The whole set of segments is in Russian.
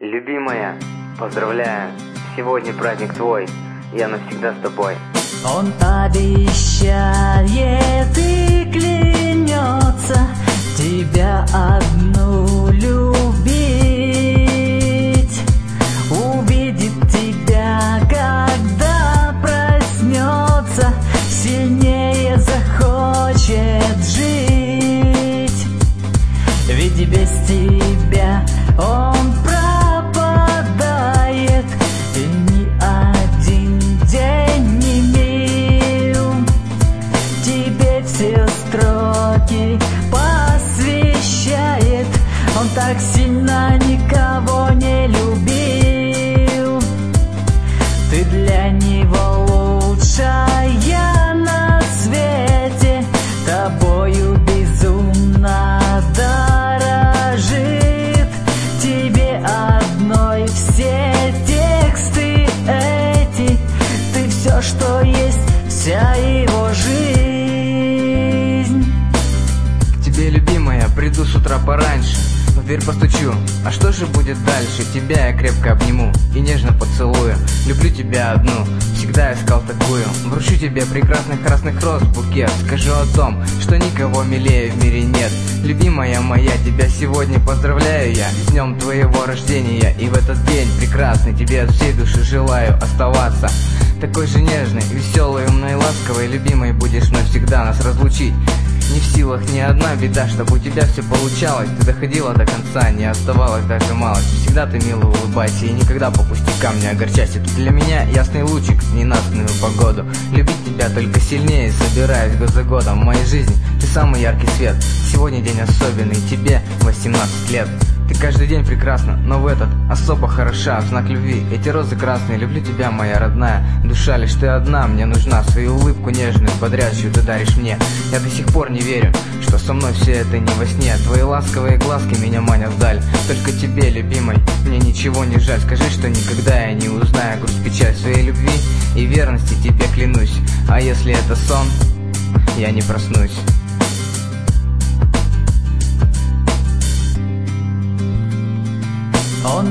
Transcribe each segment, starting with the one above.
Любимая, поздравляю, сегодня праздник твой, я навсегда с тобой. Он обещает и клянется тебя одну любить. Увидит тебя, когда проснется, сильнее захочет жить. Ведь без тебя он пропадает, и ни один день не мил. Тебе все строки посвящает, он так сильно никого не любил. Ты для него лучшая на свете, тобою безумно дорожит. Тебе одной все тексты эти, ты все, что есть, вся его жизнь. К тебе, любимая, приду с утра пораньше, в дверь постучу, а что же будет дальше? Тебя я крепко обниму и нежно поцелую. Люблю тебя одну, всегда искал такую. Вручу тебе прекрасных красных роз букет. Скажу о том, что никого милее в мире нет. Любимая моя, тебя сегодня поздравляю я с днем твоего рождения. И в этот день прекрасный тебе от всей души желаю оставаться такой же нежной, веселой, умной, ласковой. Любимой будешь навсегда нас разлучить не в силах ни одна беда, чтобы у тебя все получалось. Ты доходила до конца, не оставалось даже малость. Всегда ты мило улыбайся и никогда по пустякам не огорчайся. Ты для меня ясный лучик в ненастную погоду. Любить тебя только сильнее, собираясь год за годом. В моей жизни ты самый яркий свет. Сегодня день особенный, тебе 18 лет. Ты каждый день прекрасна, но в этот особо хороша. В знак любви эти розы красные. Люблю тебя, моя родная душа, лишь ты одна мне нужна. Свою улыбку нежную, бодрящую ты даришь мне. Я до сих пор не верю, что со мной все это не во сне. Твои ласковые глазки меня манят вдаль. Только тебе, любимой, мне ничего не жаль. Скажи, что никогда я не узнаю грусть, печаль своей любви и верности тебе клянусь. А если это сон, я не проснусь. Он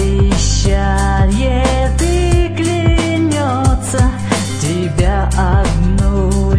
обещает и клянется тебя одну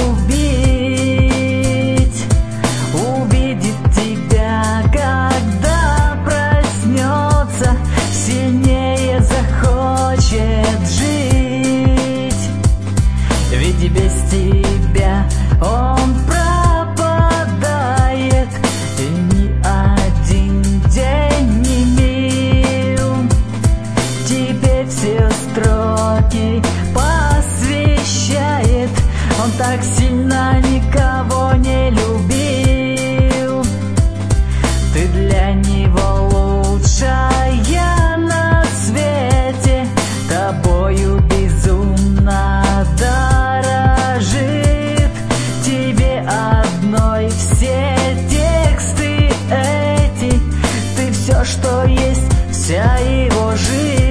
любить. Увидит тебя, когда проснется, сильнее захочет жить. Ведь без тебя он пропадает, и ни один день не мил. Тебе все строки посвящает, он так сильно никого не любил. Ты для него лучшая на свете, тобою безумно дорожит. Тебе одной все тексты эти, ты все, что есть, вся его жизнь.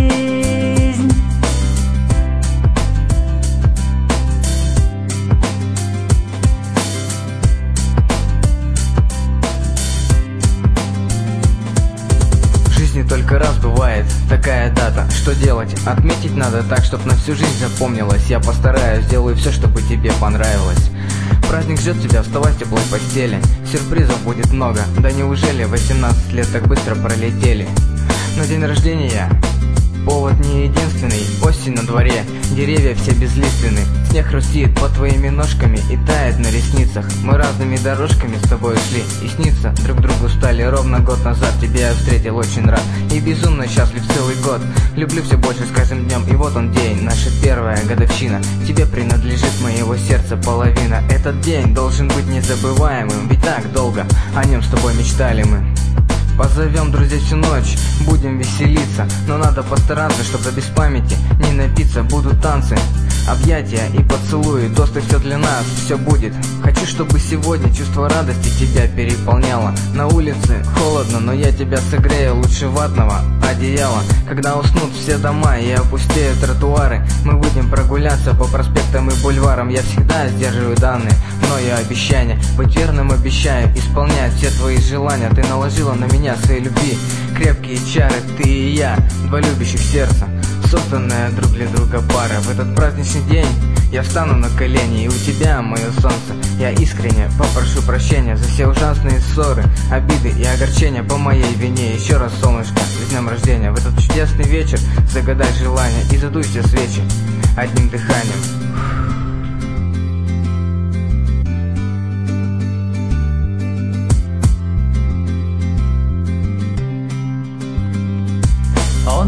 В жизни только раз бывает такая дата. Что делать? Отметить надо так, чтоб на всю жизнь запомнилось. Я постараюсь, сделаю все, чтобы тебе понравилось. Праздник ждет тебя, вставай в теплой постели. Сюрпризов будет много. Да неужели 18 лет так быстро пролетели? Но день рождения повод не единственный. Осень на дворе, деревья все безлиственны. Снег хрустит под твоими ножками и тает на ресницах. Мы разными дорожками с тобой шли и снится друг другу стали. Ровно год назад тебя я встретил, очень рад и безумно счастлив целый год. Люблю все больше с каждым днем, и вот он день, наша первая годовщина. Тебе принадлежит моего сердца половина. Этот день должен быть незабываемым, ведь так долго о нем с тобой мечтали мы. Позовем друзей всю ночь, будем веселиться, но надо постараться, чтобы без памяти не напиться. Будут танцы, Объятия и поцелуи, тосты, все для нас, все будет. Хочу, чтобы сегодня чувство радости тебя переполняло. На улице холодно, но я тебя согрею лучше ватного одеяла. Когда уснут все дома и опустеют тротуары, мы выйдем прогуляться по проспектам и бульварам. Я всегда сдерживаю данные мною обещания, быть верным обещаю исполнять все твои желания. Ты наложила на меня своей любви крепкие чары, ты и я, два любящих сердца, созданная друг для друга пара. В этот праздничный день я встану на колени, и у тебя, мое солнце, я искренне попрошу прощения за все ужасные ссоры, обиды и огорчения по моей вине. Еще раз, солнышко, с днем рождения. В этот чудесный вечер загадай желание и задуй все свечи одним дыханием. Он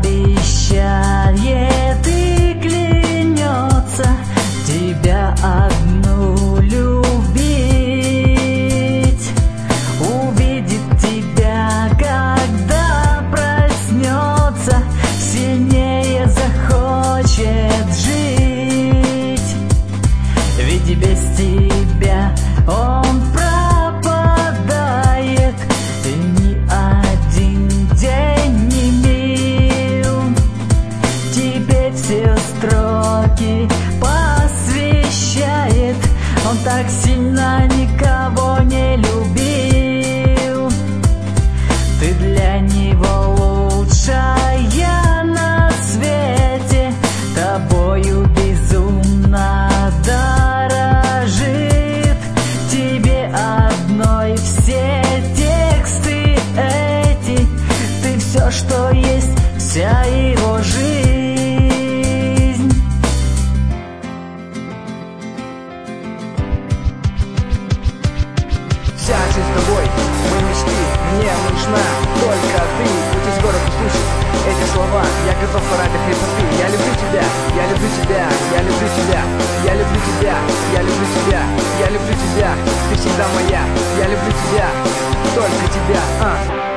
обещает и клянется тебя одну любить, увидит тебя, когда проснется, сильнее захочет жить, ведь без тебя он пропадает, и ни один день не мил. Тебе все строки посвящает, он так сильно никого не любил. Ты для него лучшая на свете, тобою безумно дорожит. Тебе одной все тексты эти, ты все, что есть, вся его жизнь. Вся жизнь с тобой, мои мечты, мне нужна только ты. Путь из города услышит эти слова, я готов ради красоты. Я люблю тебя, я люблю тебя, я люблю тебя, я люблю тебя, я люблю тебя, я люблю тебя. Ты всегда моя, я люблю тебя, только тебя.